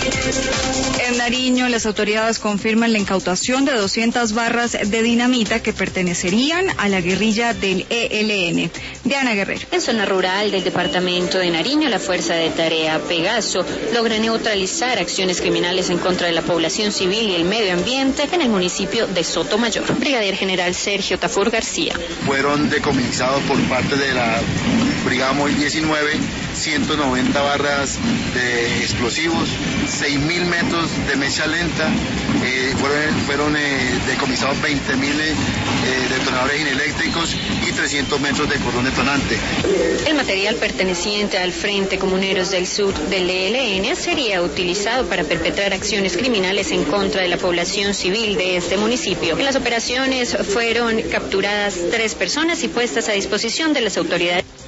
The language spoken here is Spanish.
En Nariño, las autoridades confirman la incautación de 200 barras de dinamita que pertenecerían a la guerrilla del ELN. Diana Guerrero. En zona rural del departamento de Nariño, la Fuerza de Tarea Pegaso logra neutralizar acciones criminales en contra de la población civil y el medio ambiente en el municipio de Sotomayor. Brigadier General Sergio Tafur García. Fueron decomisados por parte de la Brigada Móvil 19 190 barras de explosivos, 6.000 metros de mecha lenta, fueron decomisados 20.000 detonadores ineléctricos y 300 metros de cordón detonante. El material perteneciente al Frente Comuneros del Sur del ELN sería utilizado para perpetrar acciones criminales en contra de la población civil de este municipio. En las operaciones fueron capturadas 3 personas y puestas a disposición de las autoridades.